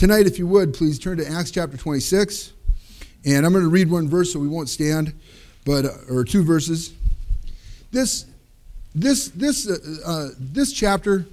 Tonight, if you would, please turn to Acts chapter 26. And I'm going to read one verse so we won't stand, or two verses. This chapter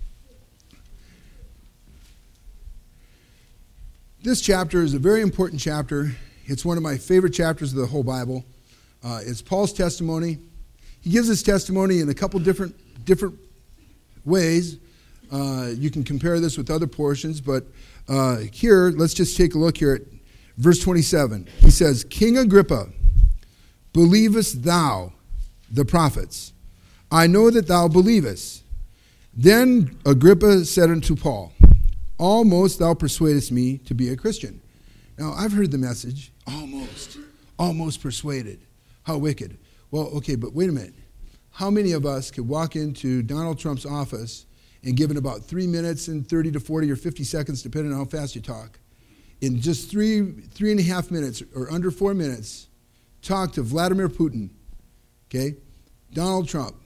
is a very important chapter. It's one of my favorite chapters of the whole Bible. It's Paul's testimony. He gives his testimony in a couple different ways. You can compare this with other portions, but here, let's just take a look here at verse 27. He says, King Agrippa, believest thou the prophets? I know that thou believest. Then Agrippa said unto Paul, almost thou persuadest me to be a Christian. Now, I've heard the message, almost persuaded. How wicked. Well, okay, but wait a minute. How many of us could walk into Donald Trump's office and give it about 3 minutes and 30 to 40 or 50 seconds, depending on how fast you talk, in just three and a half minutes or under 4 minutes, talk to Vladimir Putin, okay, Donald Trump,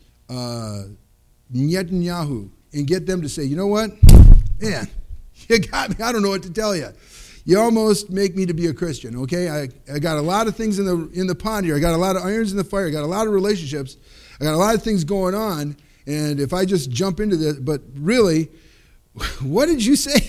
Netanyahu, and get them to say, you know what? Man, you got me. I don't know what to tell you. You almost make me to be a Christian, okay? I got a lot of things in the pond here. I got a lot of irons in the fire. I got a lot of relationships. I got a lot of things going on. And if I just jump into this, but really, what did you say?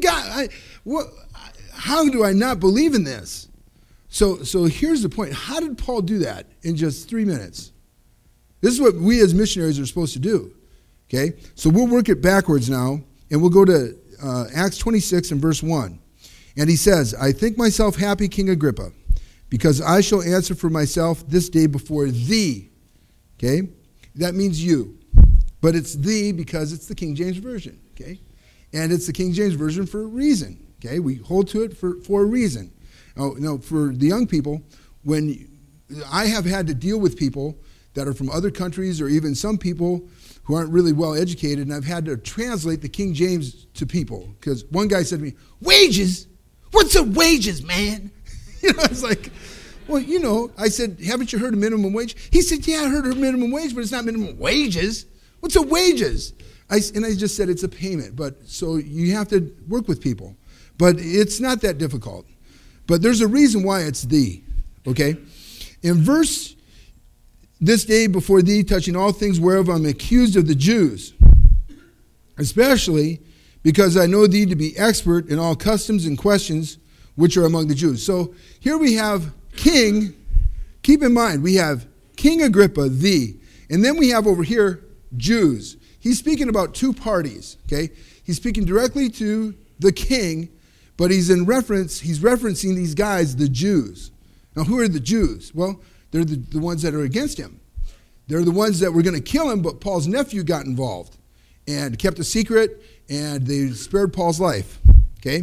How do I not believe in this? So here's the point. How did Paul do that in just 3 minutes? This is what we as missionaries are supposed to do, okay? So we'll work it backwards now, and we'll go to Acts 26 and verse 1. And he says, I think myself happy, King Agrippa, because I shall answer for myself this day before thee, okay? That means you. But it's thee because it's the King James Version, okay? And it's the King James Version for a reason, okay? We hold to it for a reason. Now, for the young people, when I have had to deal with people that are from other countries or even some people who aren't really well educated, and I've had to translate the King James to people. Because one guy said to me, wages? What's a wages, man? I was like, well, I said, haven't you heard of minimum wage? He said, yeah, I heard of minimum wage, but it's not minimum wages. What's a wages? And I just said it's a payment. But so you have to work with people. But it's not that difficult. But there's a reason why it's thee, okay? In verse, this day before thee, touching all things whereof I'm accused of the Jews, especially because I know thee to be expert in all customs and questions which are among the Jews. So here we have King, keep in mind, we have King Agrippa, thee, and then we have over here Jews. He's speaking about two parties, okay? He's speaking directly to the king, but he's referencing these guys, the Jews. Now, who are the Jews? Well, they're the ones that are against him. They're the ones that were going to kill him, but Paul's nephew got involved and kept a secret, and they spared Paul's life, okay?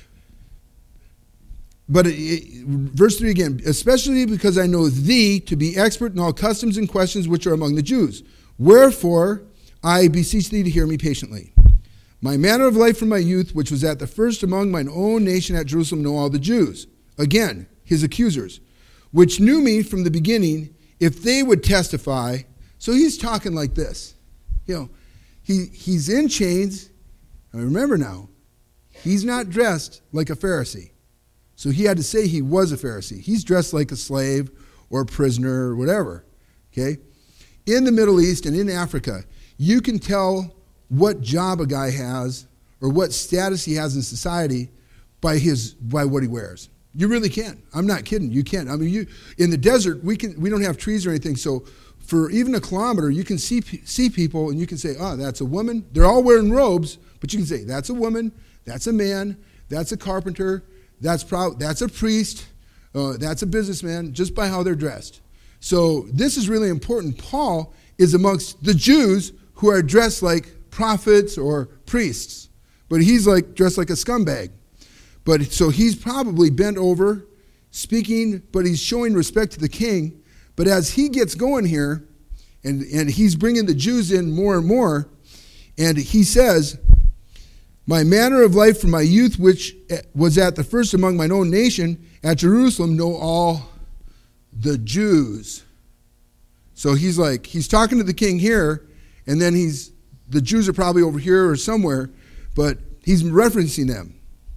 But verse 3 again, especially because I know thee to be expert in all customs and questions which are among the Jews. Wherefore, I beseech thee to hear me patiently. My manner of life from my youth, which was at the first among mine own nation at Jerusalem, know all the Jews. Again, his accusers, which knew me from the beginning, if they would testify. So he's talking like this. He's in chains. And remember now, he's not dressed like a Pharisee. So he had to say he was a Pharisee. He's dressed like a slave or a prisoner or whatever, okay? In the Middle East and in Africa, you can tell what job a guy has or what status he has in society by what he wears. You really can. I'm not kidding. You can. I mean, in the desert, we don't have trees or anything, so for even a kilometer, you can see people and you can say, oh, that's a woman. They're all wearing robes, but you can say, that's a woman, that's a man, that's a carpenter, that's a priest, that's a businessman, just by how they're dressed. So this is really important. Paul is amongst the Jews who are dressed like prophets or priests, but he's dressed like a scumbag. But so he's probably bent over, speaking, but he's showing respect to the king. But as he gets going here, and he's bringing the Jews in more and more, and he says, my manner of life from my youth, which was at the first among mine own nation, at Jerusalem, know all the Jews. So he's talking to the king here, and then the Jews are probably over here or somewhere, but he's referencing them.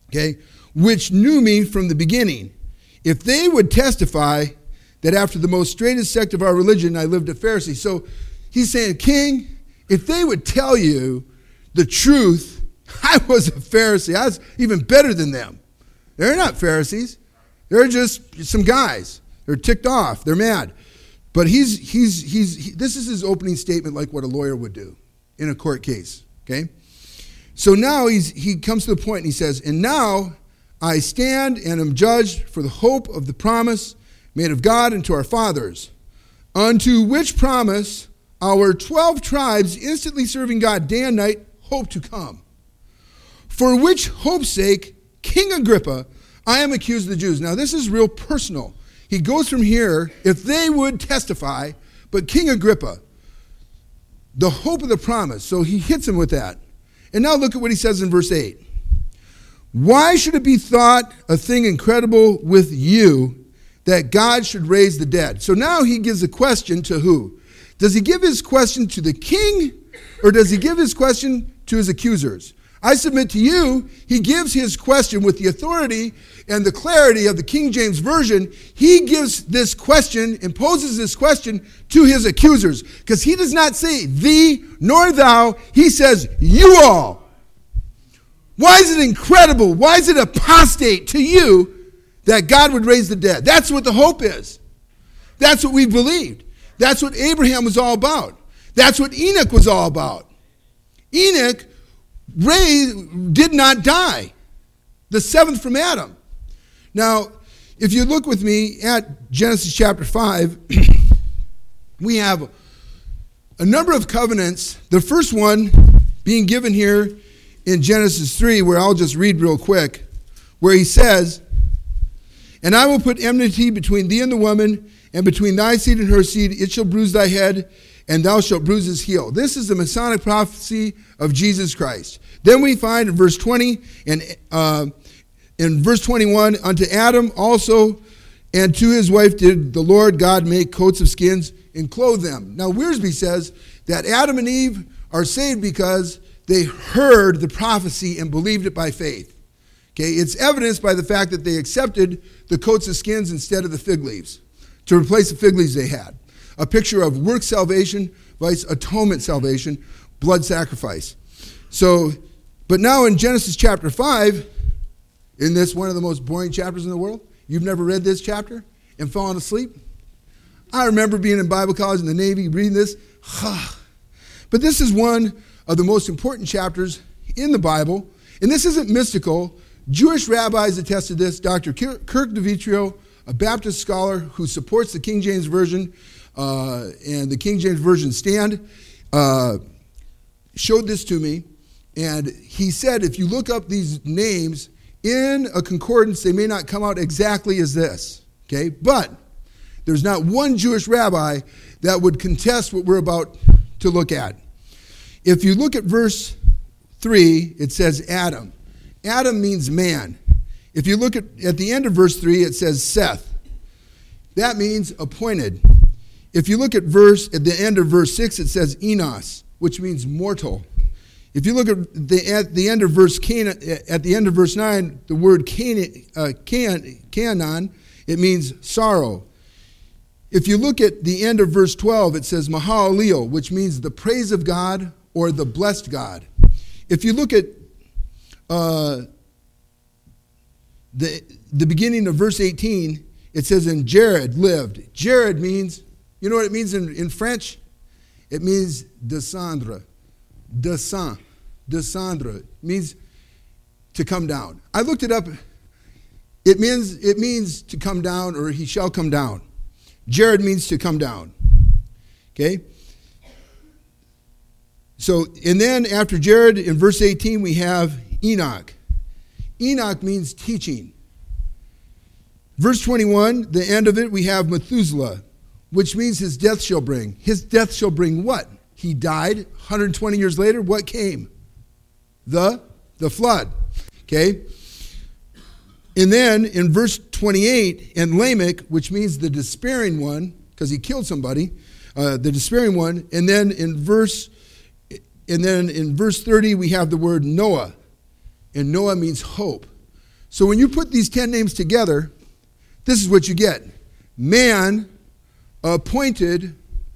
okay, which knew me from the beginning. If they would testify that after the most straightest sect of our religion, I lived a Pharisee. So he's saying, King, if they would tell you the truth, I was a Pharisee. I was even better than them. They're not Pharisees. They're just some guys. They're ticked off. They're mad. But this is his opening statement, like what a lawyer would do in a court case. Okay? So now he comes to the point and he says, and now I stand and am judged for the hope of the promise made of God unto our fathers, unto which promise our 12 tribes, instantly serving God day and night, hope to come. For which hope's sake, King Agrippa, I am accused of the Jews. Now this is real personal. He goes from here, if they would testify, but King Agrippa, the hope of the promise. So he hits him with that. And now look at what he says in verse 8. Why should it be thought a thing incredible with you that God should raise the dead? So now he gives a question to who? Does he give his question to the king, or does he give his question to his accusers? I submit to you, he gives his question with the authority and the clarity of the King James Version. He gives this question and poses this question to his accusers, because he does not say thee nor thou. He says you all. Why is it incredible? Why is it apostate to you that God would raise the dead? That's what the hope is. That's what we believed. That's what Abraham was all about. That's what Enoch was all about. Enoch did not die, the seventh from Adam. Now, if you look with me at Genesis chapter 5, we have a number of covenants. The first one being given here in Genesis 3, where I'll just read real quick, where he says, and I will put enmity between thee and the woman, and between thy seed and her seed. It shall bruise thy head, and thou shalt bruise his heel. This is the Messianic prophecy of Jesus Christ. Then we find in verse 20 and in verse 21, unto Adam also and to his wife did the Lord God make coats of skins and clothe them. Now Wiersbe says that Adam and Eve are saved because they heard the prophecy and believed it by faith. Okay, it's evidenced by the fact that they accepted the coats of skins instead of the fig leaves to replace the fig leaves they had. A picture of work salvation, vice atonement salvation, blood sacrifice. So, but now in Genesis chapter 5, in this one of the most boring chapters in the world, you've never read this chapter and fallen asleep? I remember being in Bible college in the Navy, reading this. But this is one of the most important chapters in the Bible. And this isn't mystical. Jewish rabbis attest to this. Dr. Kirk DeVitrio, a Baptist scholar who supports the King James Version and the King James Version stand, showed this to me. And he said, if you look up these names in a concordance, they may not come out exactly as this. Okay? But there's not one Jewish rabbi that would contest what we're about to look at. If you look at verse 3, it says Adam. Adam means man. If you look at the end of verse 3, it says Seth. That means appointed. If you look at the end of verse 6, it says Enos, which means mortal. If you look at the end of verse 9, the word Canaan, it means sorrow. If you look at the end of verse 12, it says Mahalalel, which means the praise of God or the blessed God. If you look at the beginning of verse 18, it says, and Jared lived. Jared means, you know what it means in French? It means descendre. Descendre. It means to come down. I looked it up. It means to come down, or he shall come down. Jared means to come down. Okay? So, and then after Jared, in verse 18, we have Enoch. Enoch means teaching. Verse 21, the end of it, we have Methuselah, which means his death shall bring. His death shall bring what? He died. 120 years later, what came? The flood. Okay? And then in verse 28, and Lamech, which means the despairing one, because he killed somebody, the despairing one. And then in verse 30, we have the word Noah. And Noah means hope. So when you put these 10 names together, this is what you get. Man, appointed,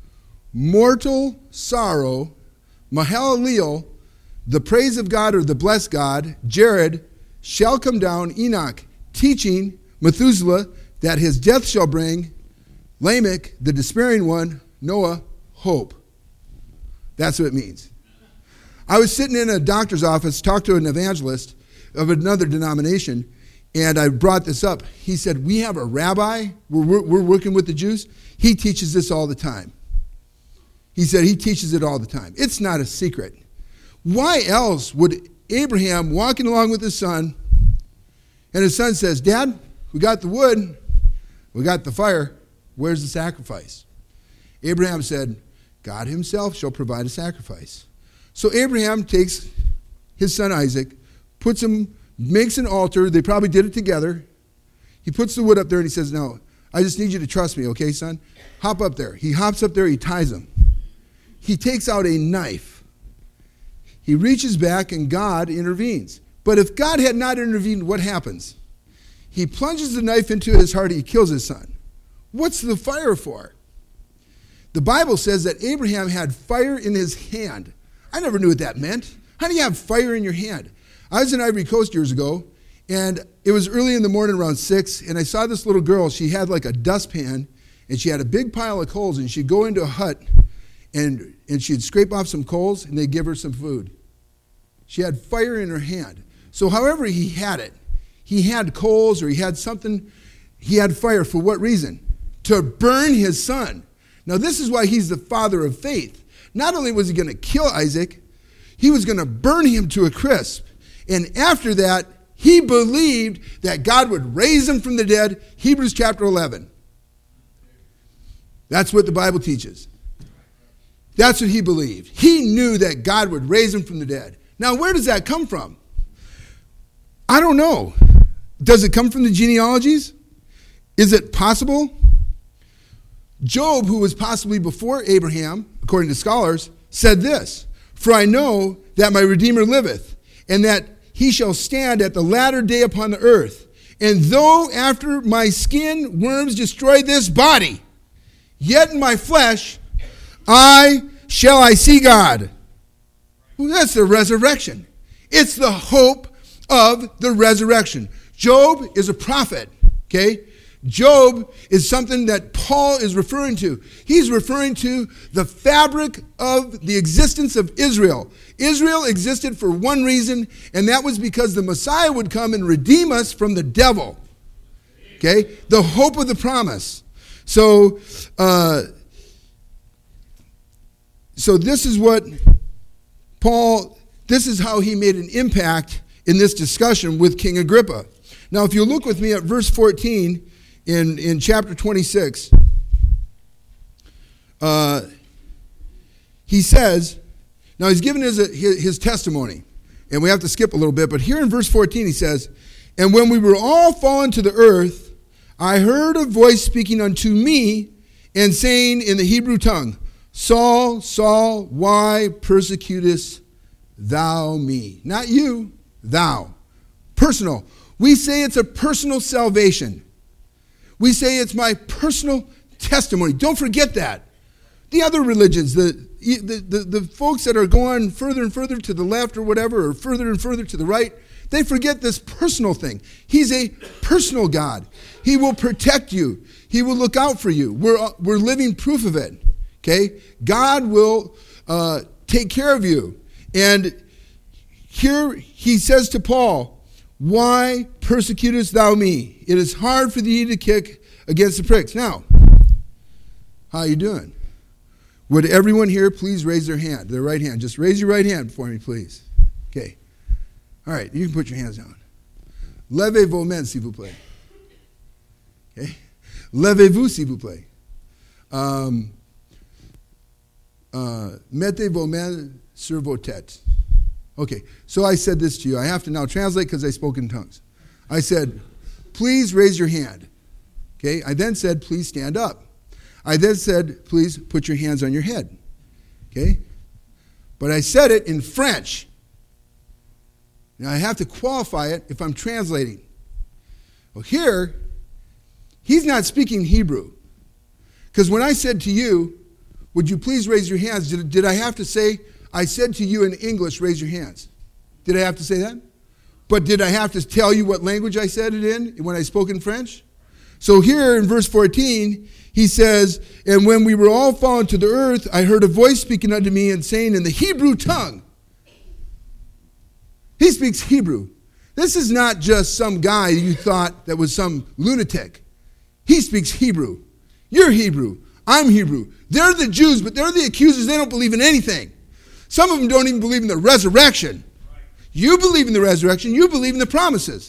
mortal sorrow, Mahalalel, the praise of God or the blessed God, Jared, shall come down, Enoch, teaching, Methuselah, that his death shall bring, Lamech, the despairing one, Noah, hope. That's what it means. I was sitting in a doctor's office, talked to an evangelist of another denomination, and I brought this up. He said, we have a rabbi, we're working with the Jews. He teaches this all the time. He said he teaches it all the time. It's not a secret. Why else would Abraham walking along with his son, and his son says, Dad, we got the wood, we got the fire, where's the sacrifice? Abraham said, God himself shall provide a sacrifice. So Abraham takes his son Isaac, makes an altar. They probably did it together. He puts the wood up there and he says, no, I just need you to trust me, okay, son? Hop up there. He hops up there, he ties him. He takes out a knife. He reaches back and God intervenes. But if God had not intervened, what happens? He plunges the knife into his heart, he kills his son. What's the fire for? The Bible says that Abraham had fire in his hand. I never knew what that meant. How do you have fire in your hand? I was in Ivory Coast years ago, and it was early in the morning around 6, and I saw this little girl. She had like a dustpan, and she had a big pile of coals, and she'd go into a hut, and she'd scrape off some coals, and they'd give her some food. She had fire in her hand. So however he had it, he had coals or he had something, he had fire for what reason? To burn his son. Now this is why he's the father of faith. Not only was he going to kill Isaac, he was going to burn him to a crisp. And after that, he believed that God would raise him from the dead. Hebrews chapter 11. That's what the Bible teaches. That's what he believed. He knew that God would raise him from the dead. Now, where does that come from? I don't know. Does it come from the genealogies? Is it possible? Job, who was possibly before Abraham, according to scholars, said this, for I know that my Redeemer liveth, and that he shall stand at the latter day upon the earth. And though after my skin worms destroy this body, yet in my flesh shall I see God. Well, that's the resurrection. It's the hope of the resurrection. Job is a prophet, okay? Job is something that Paul is referring to. He's referring to the fabric of the existence of Israel. Israel existed for one reason, and that was because the Messiah would come and redeem us from the devil. Okay? The hope of the promise. So this is what this is how he made an impact in this discussion with King Agrippa. Now, if you look with me at verse 14 in chapter 26, he says, now he's given his testimony, and we have to skip a little bit, but here in verse 14 he says, and when we were all fallen to the earth, I heard a voice speaking unto me and saying in the Hebrew tongue, Saul, Saul, why persecutest thou me? Not you, thou. Personal. We say it's a personal salvation. We say it's my personal testimony. Don't forget that. The other religions, the folks that are going further and further to the left or whatever, or further and further to the right, they forget this personal thing. He's a personal God. He will protect you. He will look out for you. We're living proof of it. Okay? God will take care of you. And here he says to Paul, why persecutest thou me? It is hard for thee to kick against the pricks. Now, how are you doing? Would everyone here please raise their hand, their right hand? Just raise your right hand for me, please. Okay. All right, you can put your hands down. Levez vos mains, s'il vous plaît. Okay. Levez-vous, s'il vous plaît. Mettez vos mains sur vos têtes. Okay, so I said this to you. I have to now translate because I spoke in tongues. I said, please raise your hand. Okay, I then said, please stand up. I then said, please put your hands on your head. Okay? But I said it in French. Now I have to qualify it if I'm translating. Well, here, he's not speaking Hebrew. Because when I said to you, would you please raise your hands, did I have to say, I said to you in English, raise your hands? Did I have to say that? But did I have to tell you what language I said it in when I spoke in French? So here in verse 14, he says, and when we were all fallen to the earth, I heard a voice speaking unto me and saying in the Hebrew tongue. He speaks Hebrew. This is not just some guy you thought that was some lunatic. He speaks Hebrew. You're Hebrew. I'm Hebrew. They're the Jews, but they're the accusers. They don't believe in anything. Some of them don't even believe in the resurrection. You believe in the resurrection. You believe in the promises.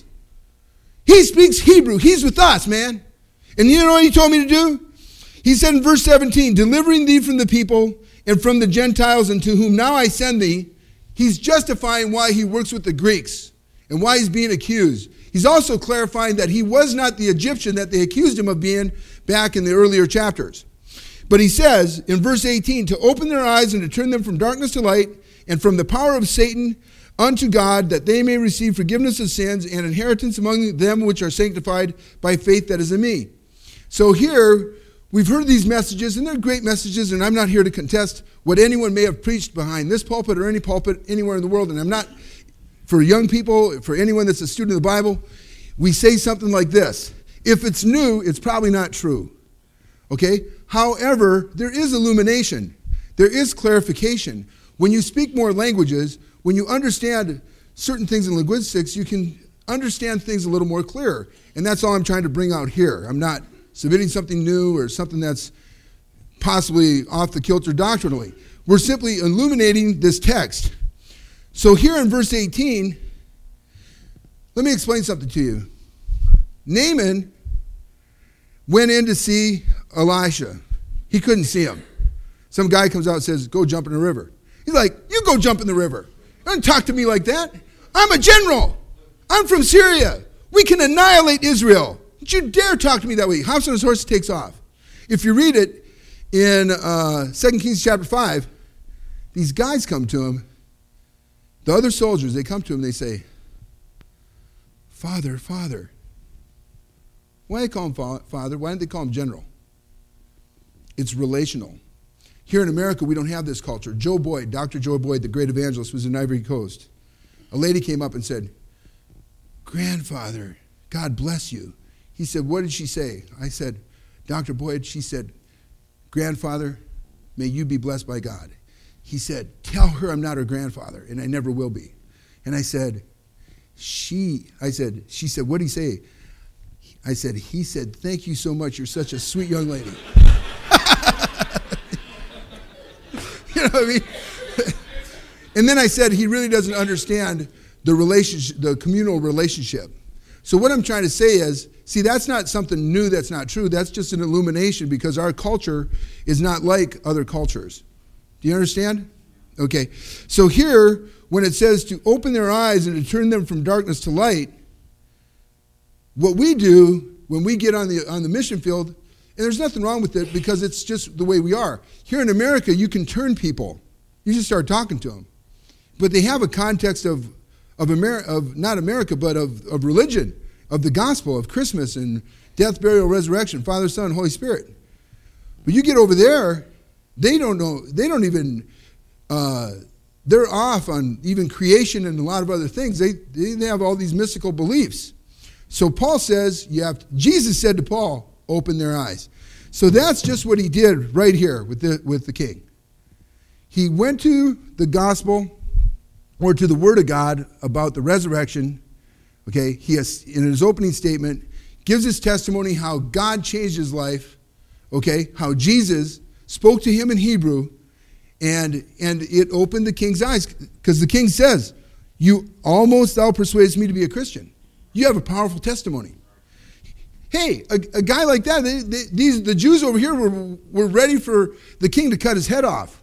He speaks Hebrew. He's with us, man. And you know what he told me to do? He said in verse 17, delivering thee from the people and from the Gentiles unto whom now I send thee. He's justifying why he works with the Greeks and why he's being accused. He's also clarifying that he was not the Egyptian that they accused him of being back in the earlier chapters. But he says in verse 18, to open their eyes and to turn them from darkness to light and from the power of Satan unto God, that they may receive forgiveness of sins and inheritance among them which are sanctified by faith that is in me. So here, we've heard these messages, and they're great messages, and I'm not here to contest what anyone may have preached behind this pulpit or any pulpit anywhere in the world, and I'm not, for young people, for anyone that's a student of the Bible, we say something like this. If it's new, it's probably not true. Okay? However, there is illumination. There is clarification. When you speak more languages, when you understand certain things in linguistics, you can understand things a little more clear. And that's all I'm trying to bring out here. I'm not submitting something new or something that's possibly off the kilter doctrinally. We're simply illuminating this text. So here in verse 18, let me explain something to you. Naaman went in to see Elisha. He couldn't see him. Some guy comes out and says, go jump in the river. He's like, you go jump in the river. Don't talk to me like that. I'm a general. I'm from Syria. We can annihilate Israel. Don't you dare talk to me that way. Hops on his horse, takes off. If you read it in 2 Kings chapter 5, these guys come to him. The other soldiers, they come to him, they say, Father, Father. Why do they call him Father? Why don't they call him General? It's relational. Here in America, we don't have this culture. Joe Boyd, Dr. Joe Boyd, the great evangelist, was in Ivory Coast. A lady came up and said, Grandfather, God bless you. He said, what did she say? I said, Dr. Boyd, she said, Grandfather, may you be blessed by God. He said, tell her I'm not her grandfather, and I never will be. And I said, she said, what did he say? I said, he said, thank you so much. You're such a sweet young lady. You know what I mean? And then I said, he really doesn't understand the relationship, the communal relationship. So what I'm trying to say is, see, that's not something new that's not true. That's just an illumination because our culture is not like other cultures. Do you understand? Okay. So here, when it says to open their eyes and to turn them from darkness to light, what we do when we get on the mission field, and there's nothing wrong with it because it's just the way we are. Here in America, you can turn people. You just start talking to them. But they have a context of not America, but of religion, of the gospel, of Christmas and death, burial, resurrection, Father, Son, Holy Spirit. But you get over there, they don't know, they don't even, they're off on even creation and a lot of other things. They have all these mystical beliefs. So Paul says, Jesus said to Paul, open their eyes. So that's just what he did right here with the king. He went to the gospel or to the word of God about the resurrection. Okay, he has, in his opening statement, gives his testimony how God changed his life. Okay, how Jesus spoke to him in Hebrew, and it opened the king's eyes because the king says, thou persuadest me to be a Christian. You have a powerful testimony. Hey, a guy like that, the Jews over here were ready for the king to cut his head off.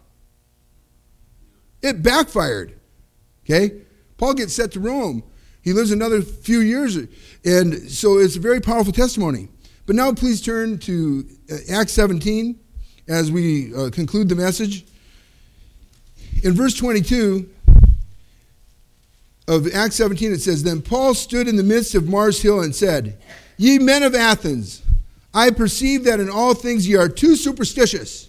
It backfired. Okay? Paul gets sent to Rome. He lives another few years, and so it's a very powerful testimony. But now please turn to Acts 17 as we conclude the message. In verse 22 of Acts 17, it says, Then Paul stood in the midst of Mars Hill and said, Ye men of Athens, I perceive that in all things ye are too superstitious.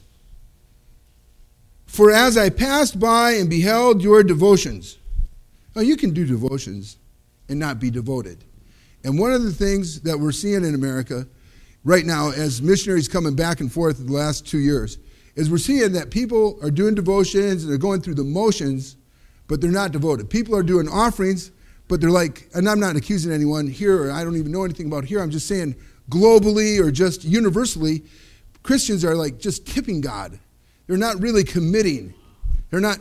For as I passed by and beheld your devotions. Now you can do devotions and not be devoted. And one of the things that we're seeing in America right now, as missionaries coming back and forth in the last 2 years, is we're seeing that people are doing devotions and they're going through the motions, but they're not devoted. People are doing offerings, but they're like, and I'm not accusing anyone here, or I don't even know anything about here, I'm just saying globally or just universally, Christians are like just tipping God. They're not really committing. They're not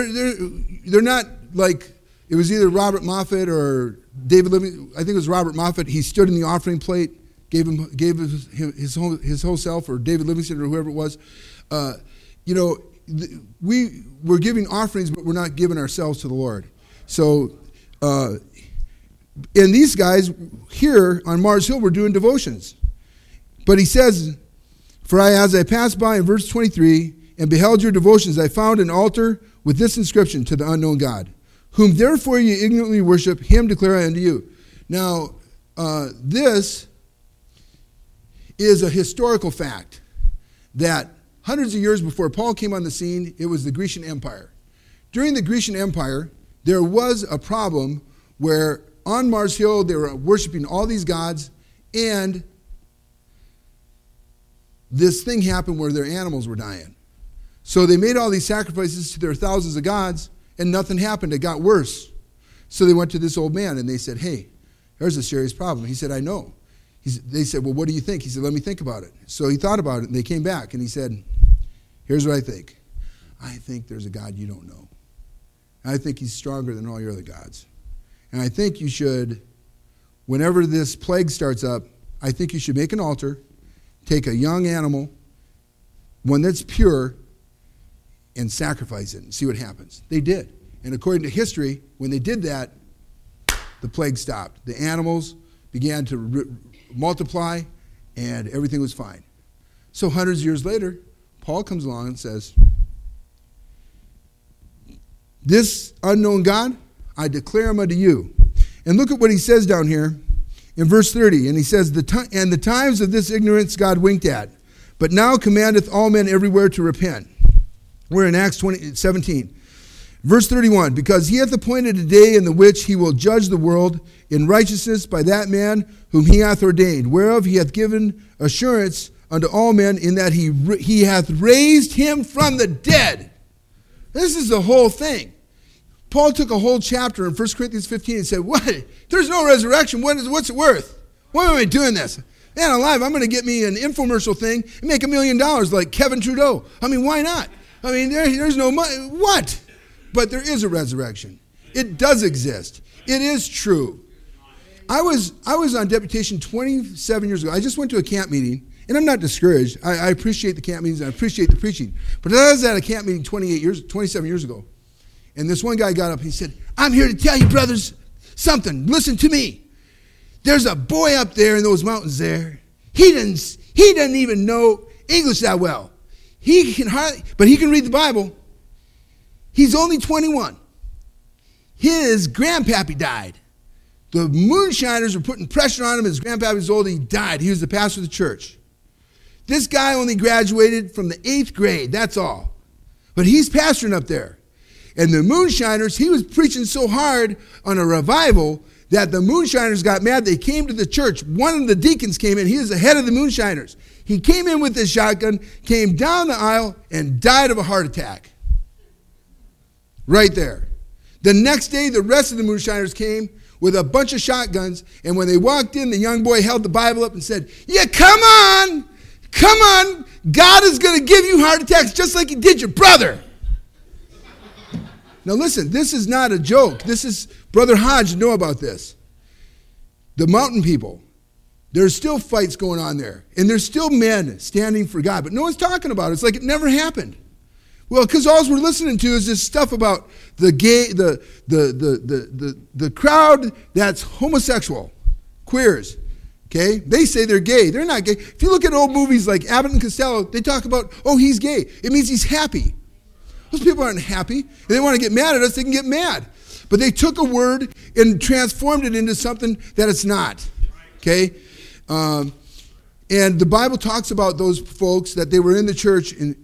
like, it was either Robert Moffat or David Livingstone. I think it was Robert Moffat. He stood in the offering plate, gave his whole self, or David Livingstone or whoever it was. We're giving offerings, but we're not giving ourselves to the Lord. So, and these guys here on Mars Hill were doing devotions. But he says, for as I passed by in verse 23, and beheld your devotions, I found an altar with this inscription, to the unknown God, whom therefore ye ignorantly worship, him declare I unto you. Now, this is a historical fact that hundreds of years before Paul came on the scene, it was the Grecian Empire. During the Grecian Empire, there was a problem where on Mars Hill they were worshiping all these gods, and this thing happened where their animals were dying. So they made all these sacrifices to their thousands of gods, and nothing happened. It got worse. So they went to this old man, and they said, hey, there's a serious problem. He said, I know. They said, well, what do you think? He said, let me think about it. So he thought about it, and they came back, and he said, here's what I think. I think there's a God you don't know. I think he's stronger than all your other gods. And I think you should, whenever this plague starts up, I think you should make an altar, take a young animal, one that's pure, and sacrifice it and see what happens. They did. And according to history, when they did that, the plague stopped. The animals began to multiply, and everything was fine. So hundreds of years later, Paul comes along and says, this unknown God, I declare him unto you. And look at what he says down here in verse 30. And he says, and the times of this ignorance God winked at, but now commandeth all men everywhere to repent. We're in Acts 17. Verse 31, because he hath appointed a day in the which he will judge the world in righteousness by that man whom he hath ordained, whereof he hath given assurance unto all men, in that he hath raised him from the dead. This is the whole thing. Paul took a whole chapter in 1 Corinthians 15 and said, what? There's no resurrection. What's it worth? Why am I doing this? Man alive, I'm going to get me an infomercial thing and make $1 million like Kevin Trudeau. I mean, why not? I mean, there's no money. What? But there is a resurrection. It does exist. It is true. I was on deputation 27 years ago. I just went to a camp meeting, and I'm not discouraged. I appreciate the camp meetings. I appreciate the preaching. But I was at a camp meeting 27 years ago, and this one guy got up and he said, I'm here to tell you, brothers, something. Listen to me. There's a boy up there in those mountains there. He doesn't even know English that well. But he can read the Bible. He's only 21. His grandpappy died. The moonshiners were putting pressure on him. His grandpappy was old. He died. He was the pastor of the church. This guy only graduated from the 8th grade. That's all. But he's pastoring up there. And the moonshiners, he was preaching so hard on a revival that the moonshiners got mad. They came to the church. One of the deacons came in. He was the head of the moonshiners. He came in with his shotgun, came down the aisle, and died of a heart attack. Right there. The next day, the rest of the moonshiners came with a bunch of shotguns, and when they walked in, the young boy held the Bible up and said, yeah, come on, God is going to give you heart attacks just like he did your brother. Now listen, this is not a joke. This is, Brother Hodge know about this. The mountain people, there's still fights going on there, and there's still men standing for God, but no one's talking about it. It's like it never happened. Well, because all we're listening to is this stuff about the gay, the crowd that's homosexual, queers. Okay, they say they're gay. They're not gay. If you look at old movies like Abbott and Costello, they talk about, oh, he's gay. It means he's happy. Those people aren't happy. If they want to get mad at us, they can get mad. But they took a word and transformed it into something that it's not. Okay, And the Bible talks about those folks that they were in the church in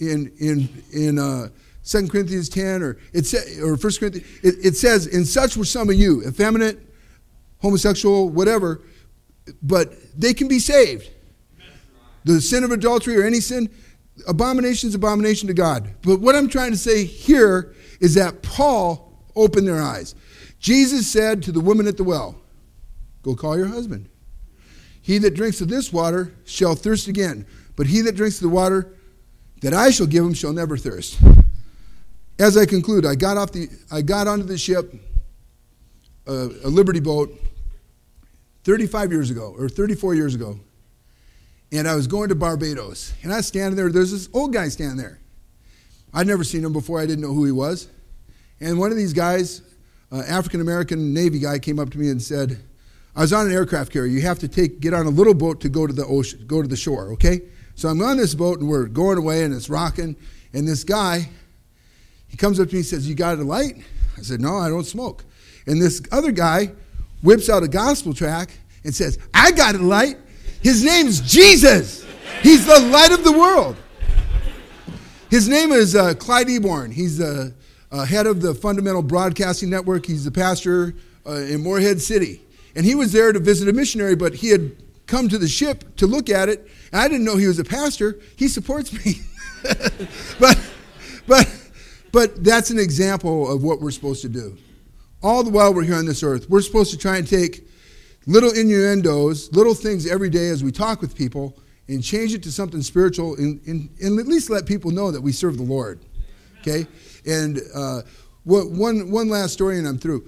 2 Corinthians 10 or 1 Corinthians. It says, "In such were some of you, effeminate, homosexual, whatever, but they can be saved." The sin of adultery or any sin, abomination is abomination to God. But what I'm trying to say here is that Paul opened their eyes. Jesus said to the woman at the well, "Go call your husband. He that drinks of this water shall thirst again, but he that drinks of the water that I shall give him shall never thirst." As I conclude, I got onto the ship, a Liberty boat, 35 years ago, or 34 years ago. And I was going to Barbados. And I was standing there. There's this old guy standing there. I'd never seen him before. I didn't know who he was. And one of these guys, African-American Navy guy, came up to me and said, I was on an aircraft carrier. You have to get on a little boat to go to the ocean, go to the shore, okay? So I'm on this boat, and we're going away, and it's rocking. And this guy, he comes up to me and says, "You got a light?" I said, "No, I don't smoke." And this other guy whips out a gospel tract and says, "I got a light. His name's Jesus. He's the light of the world." His name is Clyde Eborn. He's the head of the Fundamental Broadcasting Network. He's the pastor in Morehead City. And he was there to visit a missionary, but he had come to the ship to look at it. And I didn't know he was a pastor. He supports me. But that's an example of what we're supposed to do. All the while we're here on this earth, we're supposed to try and take little innuendos, little things every day as we talk with people, and change it to something spiritual, and at least let people know that we serve the Lord. Okay? And one last story, and I'm through.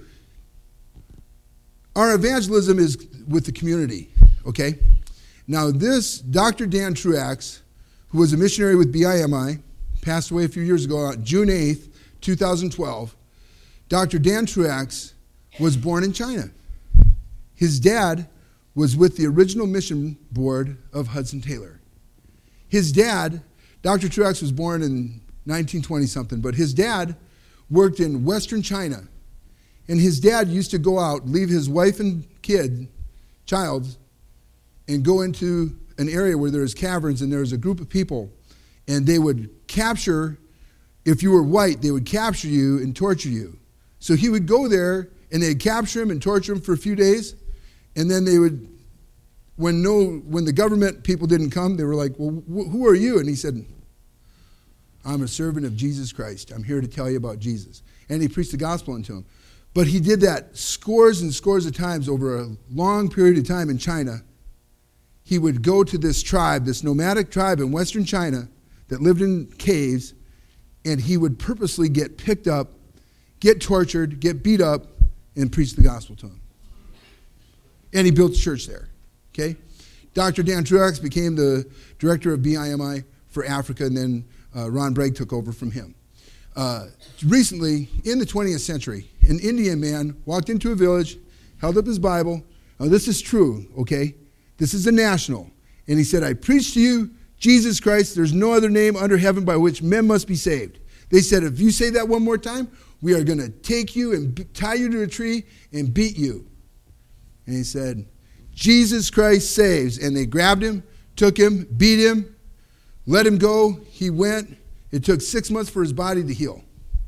Our evangelism is with the community. Okay? Now this, Dr. Dan Truax, who was a missionary with BIMI, passed away a few years ago, on June 8th, 2012. Dr. Dan Truax was born in China. His dad was with the original mission board of Hudson Taylor. His dad, Dr. Truax was born in 1920-something, but his dad worked in Western China. And his dad used to go out, leave his wife and child, and go into an area where there's caverns and there's a group of people. And they would capture, if you were white, they would capture you and torture you. So he would go there, and they'd capture him and torture him for a few days. And then they would, when the government people didn't come, they were like, "Well, who are you?" And he said, "I'm a servant of Jesus Christ. I'm here to tell you about Jesus." And he preached the gospel unto him. But he did that scores and scores of times over a long period of time in China. He would go to this tribe, this nomadic tribe in Western China that lived in caves, and he would purposely get picked up, get tortured, get beat up, and preach the gospel to them. And he built a church there. Okay? Dr. Dan Truax became the director of BIMI for Africa, and then Ron Bragg took over from him. Recently, in the 20th century, an Indian man walked into a village, held up his Bible. Now, this is true, okay? This is a national. And he said, "I preach to you Jesus Christ. There's no other name under heaven by which men must be saved." They said, "If you say that one more time, we are going to take you and tie you to a tree and beat you." And he said, "Jesus Christ saves." And they grabbed him, took him, beat him, let him go. He went. It took 6 months for his body to heal.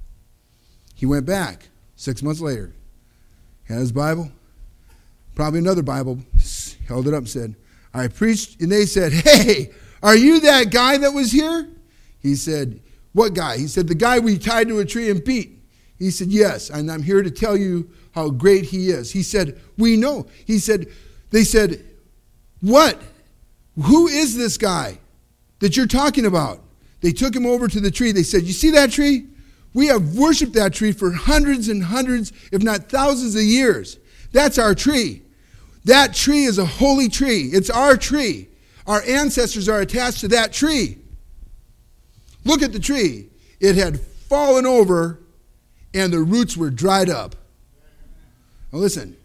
He went back 6 months later, had his Bible, probably another Bible, held it up and said, "I preached." And they said, "Hey, are you that guy that was here?" He said, "What guy?" He said, "The guy we tied to a tree and beat." He said, "Yes, and I'm here to tell you how great he is." He said, "We know." He said, they said, "What? Who is this guy that you're talking about?" They took him over to the tree. They said, "You see that tree? We have worshiped that tree for hundreds and hundreds, if not thousands of years. That's our tree. That tree is a holy tree. It's our tree. Our ancestors are attached to that tree. Look at the tree. It had fallen over, and the roots were dried up." Now listen,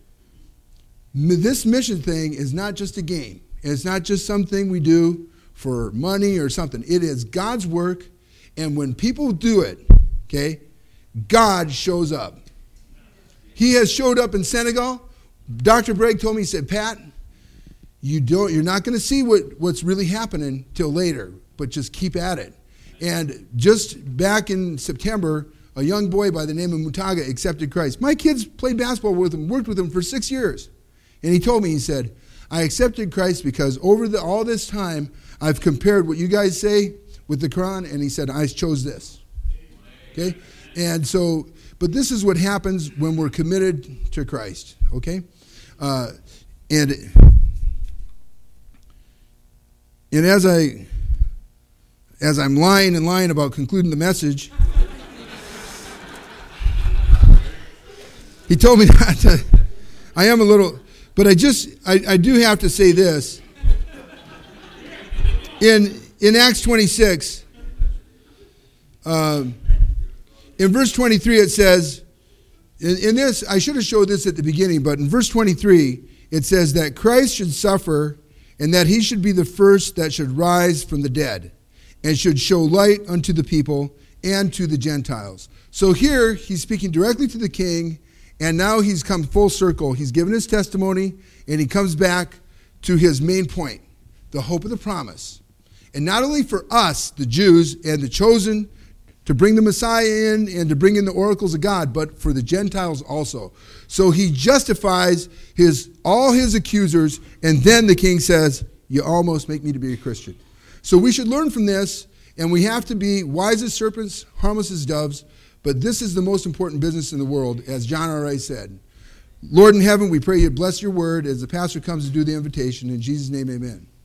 this mission thing is not just a game. It's not just something we do for money or something. It is God's work, and when people do it, okay, God shows up. He has showed up in Senegal. Dr. Bragg told me, he said, "Pat, you're not going to see what's really happening till later, but just keep at it. And just back in September, a young boy by the name of Mutaga accepted Christ. My kids played basketball with him, worked with him for 6 years. And he told me, he said, I accepted Christ because over all this time, I've compared what you guys say with the Quran, and he said, I chose this. Okay? And so, but this is what happens when we're committed to Christ. Okay? And as I'm lying and lying about concluding the message, he told me that I am a little, but I do have to say this. In Acts 26, in verse 23 it says, in this, I should have showed this at the beginning, but in verse 23 it says that Christ should suffer and that he should be the first that should rise from the dead and should show light unto the people and to the Gentiles. So here he's speaking directly to the king, and now he's come full circle. He's given his testimony, and he comes back to his main point, the hope of the promise. And not only for us, the Jews and the chosen, to bring the Messiah in and to bring in the oracles of God, but for the Gentiles also. So he justifies all his accusers, and then the king says, you almost make me to be a Christian. So we should learn from this, and we have to be wise as serpents, harmless as doves, but this is the most important business in the world, as John already said. Lord in heaven, we pray you bless your word as the pastor comes to do the invitation. In Jesus' name, amen.